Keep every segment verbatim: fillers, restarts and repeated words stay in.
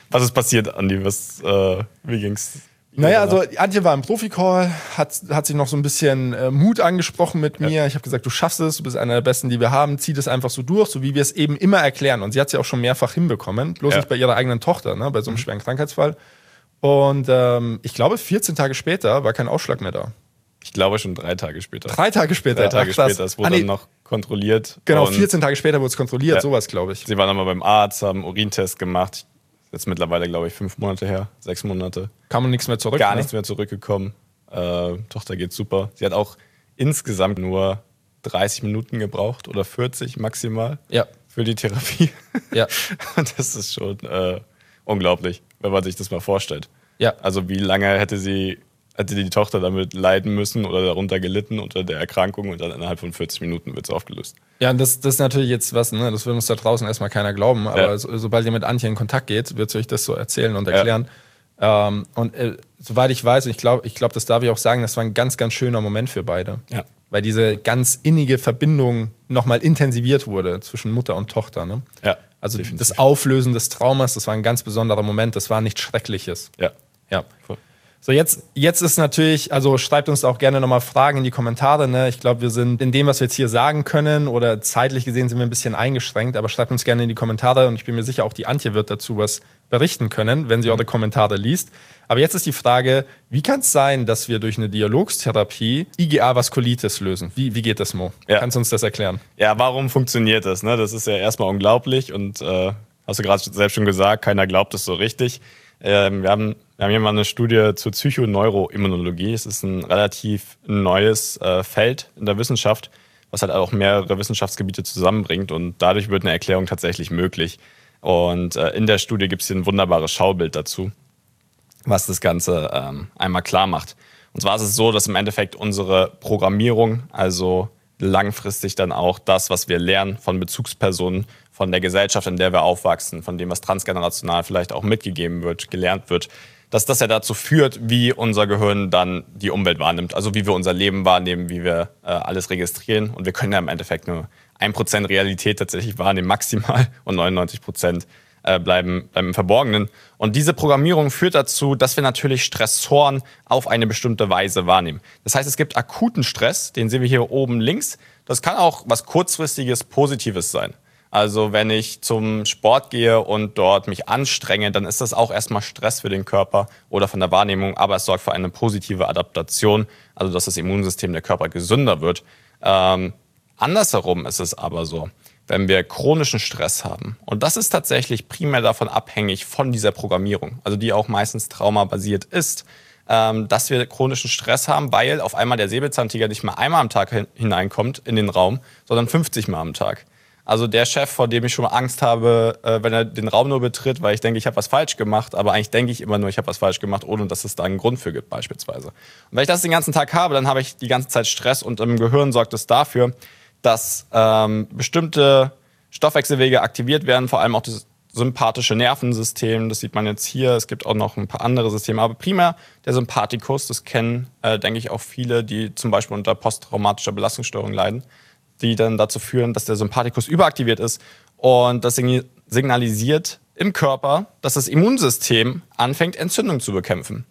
Was ist passiert, Andi? Was, äh, wie ging's? Naja, also Antje war im Profi-Call, hat, hat sich noch so ein bisschen äh, Mut angesprochen mit mir. Ja. Ich habe gesagt, du schaffst es, du bist einer der Besten, die wir haben. Zieh das einfach so durch, so wie wir es eben immer erklären. Und sie hat es ja auch schon mehrfach hinbekommen, bloß ja. nicht bei ihrer eigenen Tochter, ne, bei so einem mhm. schweren Krankheitsfall. Und ähm, ich glaube, vierzehn Tage später war kein Ausschlag mehr da. Ich glaube schon drei Tage später. Drei Tage später? Drei Tage Ach, später, es wurde ah, nee. dann noch kontrolliert. Genau, vierzehn Tage später wurde es kontrolliert, ja. sowas glaube ich. Sie waren nochmal beim Arzt, haben einen Urintest gemacht. Jetzt mittlerweile, glaube ich, fünf Monate her, sechs Monate. Kam und nichts mehr zurück? Gar ne? nichts mehr zurückgekommen. Äh, Tochter geht super. Sie hat auch insgesamt nur dreißig Minuten gebraucht oder vierzig maximal ja. für die Therapie. Ja. Und das ist schon äh, unglaublich, wenn man sich das mal vorstellt. Ja. Also wie lange hätte sie, hätte die Tochter damit leiden müssen oder darunter gelitten unter der Erkrankung und dann innerhalb von vierzig Minuten wird es aufgelöst. Ja, und das, das ist natürlich jetzt was, ne? Das will uns da draußen erstmal keiner glauben, aber ja. so, sobald ihr mit Antje in Kontakt geht, wird sie euch das so erzählen und erklären. Ja. Ähm, und äh, soweit ich weiß, und ich glaube, ich glaub, das darf ich auch sagen, das war ein ganz, ganz schöner Moment für beide. Ja. Weil diese ganz innige Verbindung nochmal intensiviert wurde zwischen Mutter und Tochter. Ne? Ja, also definitiv. Das Auflösen des Traumas, das war ein ganz besonderer Moment, das war nichts Schreckliches. Ja. Ja. Cool. So, jetzt, jetzt ist natürlich, also schreibt uns auch gerne nochmal Fragen in die Kommentare. Ne? Ich glaube, wir sind in dem, was wir jetzt hier sagen können, oder zeitlich gesehen sind wir ein bisschen eingeschränkt, aber schreibt uns gerne in die Kommentare und ich bin mir sicher, auch die Antje wird dazu was berichten können, wenn sie eure Kommentare liest. Aber jetzt ist die Frage, wie kann es sein, dass wir durch eine Dialogstherapie I G A-Vaskulitis lösen? Wie, wie geht das, Mo? Ja. Kannst du uns das erklären? Ja, warum funktioniert das? Ne? Das ist ja erstmal unglaublich und äh, hast du gerade selbst schon gesagt, keiner glaubt es so richtig. Ähm, wir haben Wir haben hier mal eine Studie zur Psychoneuroimmunologie. Es ist ein relativ neues äh, Feld in der Wissenschaft, was halt auch mehrere Wissenschaftsgebiete zusammenbringt und dadurch wird eine Erklärung tatsächlich möglich. Und äh, in der Studie gibt es hier ein wunderbares Schaubild dazu, was das Ganze ähm, einmal klar macht. Und zwar ist es so, dass im Endeffekt unsere Programmierung, also langfristig dann auch das, was wir lernen von Bezugspersonen, von der Gesellschaft, in der wir aufwachsen, von dem, was transgenerational vielleicht auch mitgegeben wird, gelernt wird, dass das ja dazu führt, wie unser Gehirn dann die Umwelt wahrnimmt. Also wie wir unser Leben wahrnehmen, wie wir äh, alles registrieren. Und wir können ja im Endeffekt nur ein Prozent Realität tatsächlich wahrnehmen, maximal. Und neunundneunzig Prozent äh, bleiben, bleiben im Verborgenen. Und diese Programmierung führt dazu, dass wir natürlich Stressoren auf eine bestimmte Weise wahrnehmen. Das heißt, es gibt akuten Stress, den sehen wir hier oben links. Das kann auch was kurzfristiges, Positives sein. Also wenn ich zum Sport gehe und dort mich anstrenge, dann ist das auch erstmal Stress für den Körper oder von der Wahrnehmung, aber es sorgt für eine positive Adaptation, also dass das Immunsystem der Körper gesünder wird. Ähm, andersherum ist es aber so, wenn wir chronischen Stress haben, und das ist tatsächlich primär davon abhängig von dieser Programmierung, also die auch meistens traumabasiert ist, ähm, dass wir chronischen Stress haben, weil auf einmal der Säbelzahntiger nicht mal einmal am Tag hin- hineinkommt in den Raum, sondern fünfzig Mal am Tag. Also der Chef, vor dem ich schon mal Angst habe, äh, wenn er den Raum nur betritt, weil ich denke, ich habe was falsch gemacht, aber eigentlich denke ich immer nur, ich habe was falsch gemacht, ohne dass es da einen Grund für gibt beispielsweise. Und wenn ich das den ganzen Tag habe, dann habe ich die ganze Zeit Stress und im Gehirn sorgt es dafür, dass ähm, bestimmte Stoffwechselwege aktiviert werden, vor allem auch das sympathische Nervensystem, das sieht man jetzt hier, es gibt auch noch ein paar andere Systeme, aber primär der Sympathikus, das kennen, äh, denke ich, auch viele, die zum Beispiel unter posttraumatischer Belastungsstörung leiden, die dann dazu führen, dass der Sympathikus überaktiviert ist und das signalisiert im Körper, dass das Immunsystem anfängt, Entzündung zu bekämpfen.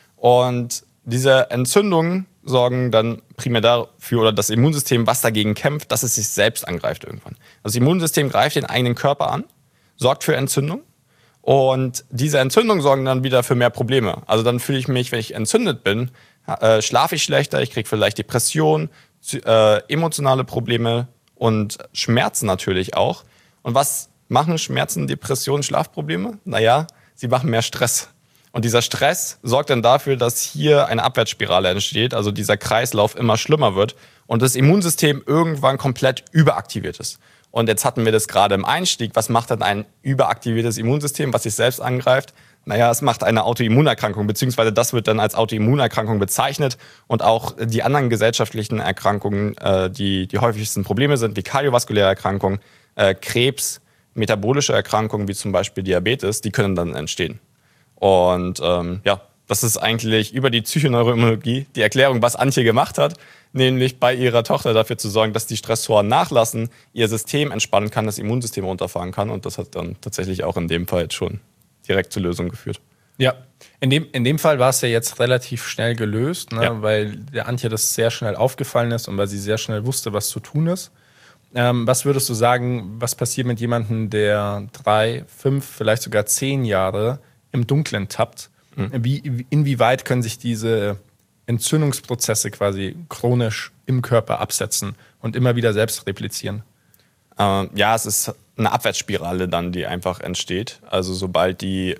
Und diese Entzündungen sorgen dann primär dafür, oder das Immunsystem, was dagegen kämpft, dass es sich selbst angreift irgendwann. Das Immunsystem greift den eigenen Körper an, sorgt für Entzündung und diese Entzündungen sorgen dann wieder für mehr Probleme. Also dann fühle ich mich, wenn ich entzündet bin, äh, schlafe ich schlechter, ich kriege vielleicht Depressionen, Äh, emotionale Probleme und Schmerzen natürlich auch. Und was machen Schmerzen, Depressionen, Schlafprobleme? Naja, sie machen mehr Stress. Und dieser Stress sorgt dann dafür, dass hier eine Abwärtsspirale entsteht, also dieser Kreislauf immer schlimmer wird und das Immunsystem irgendwann komplett überaktiviert ist. Und jetzt hatten wir das gerade im Einstieg. Was macht dann ein überaktiviertes Immunsystem, was sich selbst angreift? Naja, es macht eine Autoimmunerkrankung, beziehungsweise das wird dann als Autoimmunerkrankung bezeichnet. Und auch die anderen gesellschaftlichen Erkrankungen, äh, die die häufigsten Probleme sind, wie kardiovaskuläre Erkrankungen, äh, Krebs, metabolische Erkrankungen wie zum Beispiel Diabetes, die können dann entstehen. Und ähm, ja, das ist eigentlich über die Psychoneuroimmunologie die Erklärung, was Antje gemacht hat, nämlich bei ihrer Tochter dafür zu sorgen, dass die Stressoren nachlassen, ihr System entspannen kann, das Immunsystem runterfahren kann. Und das hat dann tatsächlich auch in dem Fall jetzt schon direkt zur Lösung geführt. Ja, in dem, in dem Fall war es ja jetzt relativ schnell gelöst, ne? Ja. Weil der Antje das sehr schnell aufgefallen ist und weil sie sehr schnell wusste, was zu tun ist. Ähm, was würdest du sagen, was passiert mit jemandem, der drei, fünf, vielleicht sogar zehn Jahre im Dunklen tappt? Mhm. Wie, inwieweit können sich diese Entzündungsprozesse quasi chronisch im Körper absetzen und immer wieder selbst replizieren? Ähm, ja, es ist eine Abwärtsspirale dann, die einfach entsteht. Also sobald die,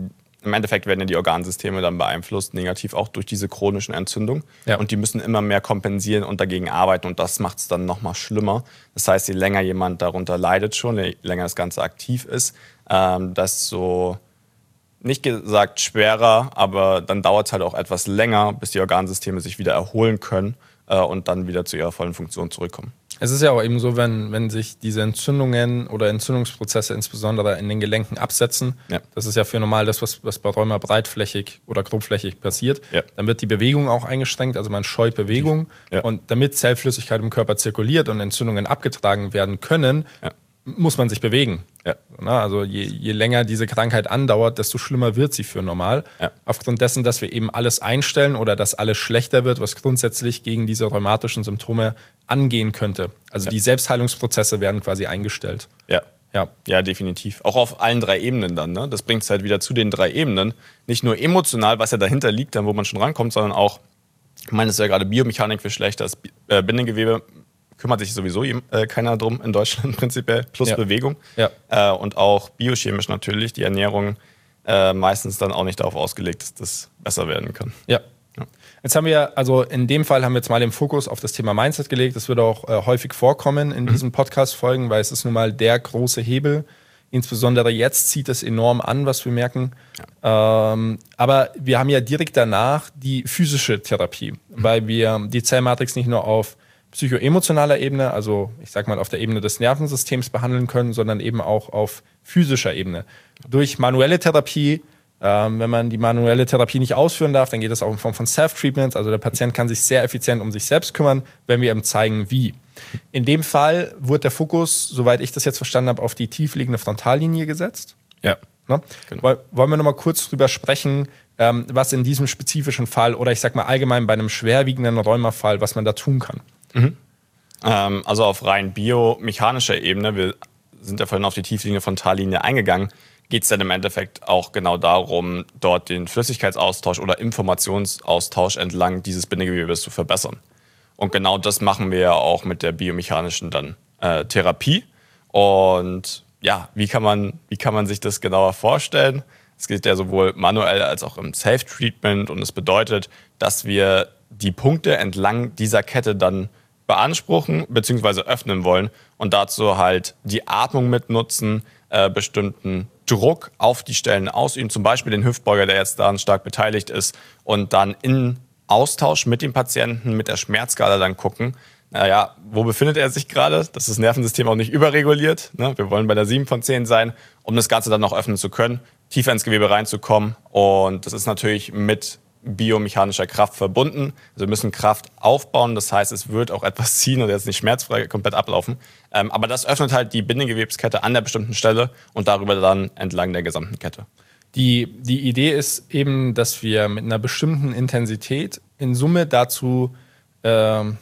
im Endeffekt werden ja die Organsysteme dann beeinflusst, negativ auch durch diese chronischen Entzündungen. Ja. Und die müssen immer mehr kompensieren und dagegen arbeiten und das macht es dann nochmal schlimmer. Das heißt, je länger jemand darunter leidet schon, je länger das Ganze aktiv ist, ähm, desto, nicht gesagt schwerer, aber dann dauert es halt auch etwas länger, bis die Organsysteme sich wieder erholen können äh, und dann wieder zu ihrer vollen Funktion zurückkommen. Es ist ja auch eben so, wenn, wenn sich diese Entzündungen oder Entzündungsprozesse insbesondere in den Gelenken absetzen, ja. Das ist ja für normal das, was, was bei Rheuma breitflächig oder grobflächig passiert, ja. Dann wird die Bewegung auch eingeschränkt, also man scheut Bewegung. Ja. Und damit Zellflüssigkeit im Körper zirkuliert und Entzündungen abgetragen werden können, ja. muss man sich bewegen. Ja. Also je, je länger diese Krankheit andauert, desto schlimmer wird sie für normal. Ja. Aufgrund dessen, dass wir eben alles einstellen oder dass alles schlechter wird, was grundsätzlich gegen diese rheumatischen Symptome angehen könnte. Also ja. Die Selbstheilungsprozesse werden quasi eingestellt. Ja. Ja. Ja, definitiv. Auch auf allen drei Ebenen dann. Ne? Das bringt es halt wieder zu den drei Ebenen. Nicht nur emotional, was ja dahinter liegt, dann wo man schon rankommt, sondern auch, ich meine, es ist ja gerade Biomechanik für schlechtes äh, Bindegewebe. Kümmert sich sowieso äh, keiner drum in Deutschland prinzipiell, plus ja. Bewegung. Ja. Äh, und auch biochemisch natürlich, die Ernährung äh, meistens dann auch nicht darauf ausgelegt, dass das besser werden kann. Ja. ja. Jetzt haben wir, also in dem Fall haben wir jetzt mal den Fokus auf das Thema Mindset gelegt. Das wird auch äh, häufig vorkommen in mhm. diesen Podcast-Folgen, weil es ist nun mal der große Hebel. Insbesondere jetzt zieht es enorm an, was wir merken. Ja. Ähm, aber wir haben ja direkt danach die physische Therapie, mhm. weil wir die Zellmatrix nicht nur auf psychoemotionaler Ebene, also ich sag mal auf der Ebene des Nervensystems behandeln können, sondern eben auch auf physischer Ebene. Durch manuelle Therapie, ähm, wenn man die manuelle Therapie nicht ausführen darf, dann geht das auch in Form von Self-Treatment. Also der Patient kann sich sehr effizient um sich selbst kümmern, wenn wir ihm zeigen, wie. In dem Fall wurde der Fokus, soweit ich das jetzt verstanden habe, auf die tiefliegende Frontallinie gesetzt. Ja. Ne? Genau. Wollen wir nochmal kurz drüber sprechen, ähm, was in diesem spezifischen Fall oder ich sag mal allgemein bei einem schwerwiegenden Rheumafall, was man da tun kann? Mhm. Ähm, also auf rein biomechanischer Ebene, wir sind ja vorhin auf die tiefliegende Frontallinie eingegangen, geht es dann im Endeffekt auch genau darum, dort den Flüssigkeitsaustausch oder Informationsaustausch entlang dieses Bindegewebes zu verbessern. Und genau das machen wir ja auch mit der biomechanischen dann äh, Therapie. Und ja, wie kann man, wie kann man sich das genauer vorstellen? Es geht ja sowohl manuell als auch im Self-Treatment und es bedeutet, dass wir die Punkte entlang dieser Kette dann beanspruchen bzw. öffnen wollen und dazu halt die Atmung mitnutzen, äh, bestimmten Druck auf die Stellen ausüben, zum Beispiel den Hüftbeuger, der jetzt daran stark beteiligt ist und dann in Austausch mit dem Patienten, mit der Schmerzskala dann gucken, naja, wo befindet er sich gerade, dass das Nervensystem auch nicht überreguliert, ne? Wir wollen bei der sieben von zehn sein, um das Ganze dann noch öffnen zu können, tiefer ins Gewebe reinzukommen und das ist natürlich mit biomechanischer Kraft verbunden. Also wir müssen Kraft aufbauen, das heißt, es wird auch etwas ziehen und jetzt nicht schmerzfrei komplett ablaufen. Ähm, aber das öffnet halt die Bindegewebskette an der bestimmten Stelle und darüber dann entlang der gesamten Kette. Die, die Idee ist eben, dass wir mit einer bestimmten Intensität in Summe dazu, ähm,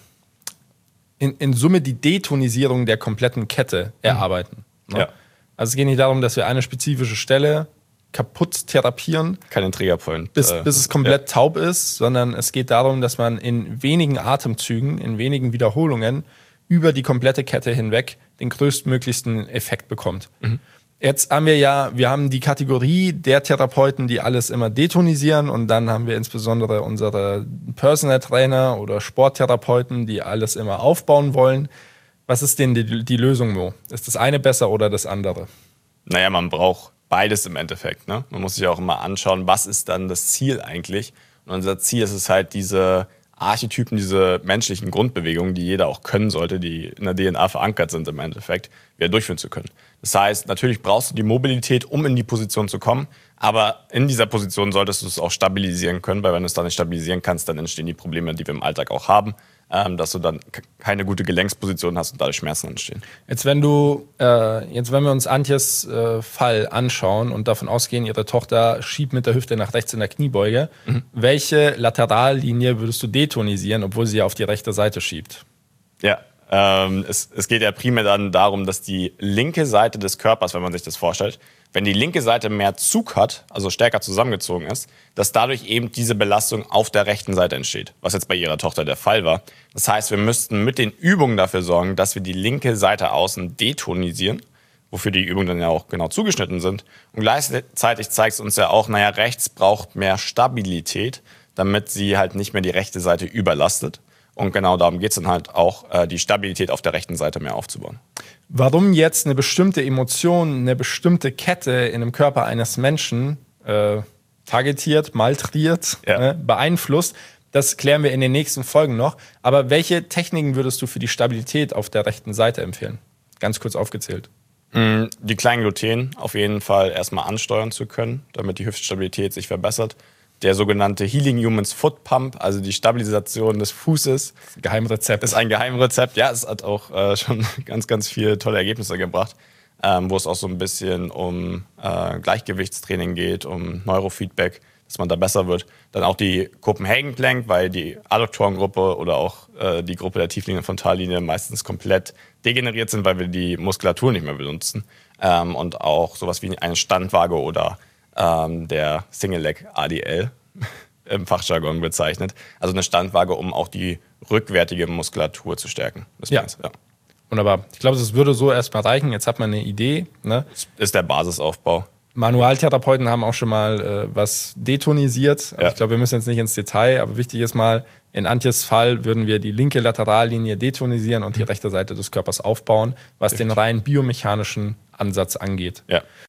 in, in Summe die Detonisierung der kompletten Kette erarbeiten. Mhm. Ne? Ja. Also es geht nicht darum, dass wir eine spezifische Stelle kaputt therapieren, keinen Triggerpoint, bis, bis es komplett ja. taub ist, sondern es geht darum, dass man in wenigen Atemzügen, in wenigen Wiederholungen über die komplette Kette hinweg den größtmöglichsten Effekt bekommt. Mhm. Jetzt haben wir ja, wir haben die Kategorie der Therapeuten, die alles immer detonisieren und dann haben wir insbesondere unsere Personal Trainer oder Sporttherapeuten, die alles immer aufbauen wollen. Was ist denn die, die Lösung, Mo? Ist das eine besser oder das andere? Naja, man braucht beides im Endeffekt. Ne? Man muss sich auch immer anschauen, was ist dann das Ziel eigentlich. Und unser Ziel ist es halt, diese Archetypen, diese menschlichen Grundbewegungen, die jeder auch können sollte, die in der D N A verankert sind im Endeffekt, wieder durchführen zu können. Das heißt, natürlich brauchst du die Mobilität, um in die Position zu kommen, aber in dieser Position solltest du es auch stabilisieren können, weil wenn du es dann nicht stabilisieren kannst, dann entstehen die Probleme, die wir im Alltag auch haben. ähm, dass du dann keine gute Gelenksposition hast und dadurch Schmerzen entstehen. Jetzt wenn du, äh, jetzt wenn wir uns Antjes äh, Fall anschauen und davon ausgehen, ihre Tochter schiebt mit der Hüfte nach rechts in der Kniebeuge, mhm. welche Laterallinie würdest du detonisieren, obwohl sie ja auf die rechte Seite schiebt? Ja, ähm, es, es geht ja primär dann darum, dass die linke Seite des Körpers, wenn man sich das vorstellt, wenn die linke Seite mehr Zug hat, also stärker zusammengezogen ist, dass dadurch eben diese Belastung auf der rechten Seite entsteht, was jetzt bei ihrer Tochter der Fall war. Das heißt, wir müssten mit den Übungen dafür sorgen, dass wir die linke Seite außen detonisieren, wofür die Übungen dann ja auch genau zugeschnitten sind. Und gleichzeitig zeigt es uns ja auch, naja, rechts braucht mehr Stabilität, damit sie halt nicht mehr die rechte Seite überlastet. Und genau darum geht es dann halt auch, äh, die Stabilität auf der rechten Seite mehr aufzubauen. Warum jetzt eine bestimmte Emotion, eine bestimmte Kette in dem Körper eines Menschen äh, targetiert, maltriert, ja. ne, beeinflusst, das klären wir in den nächsten Folgen noch. Aber welche Techniken würdest du für die Stabilität auf der rechten Seite empfehlen? Ganz kurz aufgezählt. Die kleinen Gluten auf jeden Fall erstmal ansteuern zu können, damit die Hüftstabilität sich verbessert. Der sogenannte Healing Humans Foot Pump, also die Stabilisation des Fußes. Geheimrezept. Ist ein Geheimrezept. Ja, es hat auch äh, schon ganz, ganz viele tolle Ergebnisse gebracht, ähm, wo es auch so ein bisschen um äh, Gleichgewichtstraining geht, um Neurofeedback, dass man da besser wird. Dann auch die Copenhagen Plank, weil die Adduktorengruppe oder auch äh, die Gruppe der tiefliegenden Frontallinie meistens komplett degeneriert sind, weil wir die Muskulatur nicht mehr benutzen. Ähm, und auch sowas wie eine Standwaage oder Ähm, der Single Leg A D L im Fachjargon bezeichnet. Also eine Standwaage, um auch die rückwärtige Muskulatur zu stärken. Das ja. ja. Wunderbar. Ich glaube, das würde so erstmal reichen. Jetzt hat man eine Idee. Ne? Das ist der Basisaufbau. Manualtherapeuten haben auch schon mal äh, was detonisiert. Also ja. Ich glaube, wir müssen jetzt nicht ins Detail, aber wichtig ist mal, in Antjes Fall würden wir die linke Laterallinie detonisieren und die rechte Seite des Körpers aufbauen, was Richtig. den rein biomechanischen Ansatz angeht. Ja.